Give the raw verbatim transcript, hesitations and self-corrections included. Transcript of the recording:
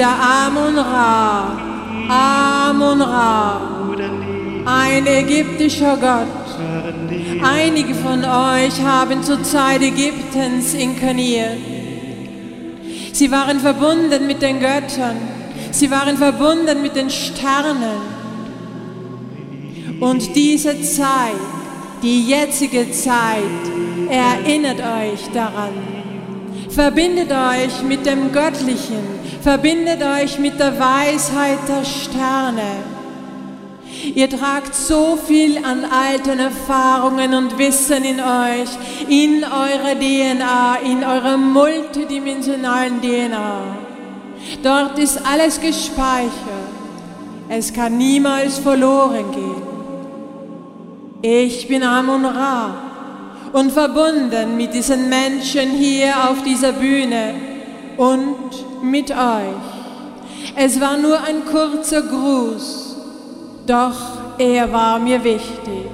wieder Amun-Ra, Amun-Ra, ein ägyptischer Gott. Einige von euch haben zur Zeit Ägyptens inkarniert. Sie waren verbunden mit den Göttern, sie waren verbunden mit den Sternen. Und diese Zeit, die jetzige Zeit, erinnert euch daran. Verbindet euch mit dem Göttlichen, verbindet euch mit der Weisheit der Sterne. Ihr tragt so viel an alten Erfahrungen und Wissen in euch, in eurer D N A, in eurer multidimensionalen D N A. Dort ist alles gespeichert. Es kann niemals verloren gehen. Ich bin Amun-Ra und verbunden mit diesen Menschen hier auf dieser Bühne und mit euch. Es war nur ein kurzer Gruß. Doch er war mir wichtig.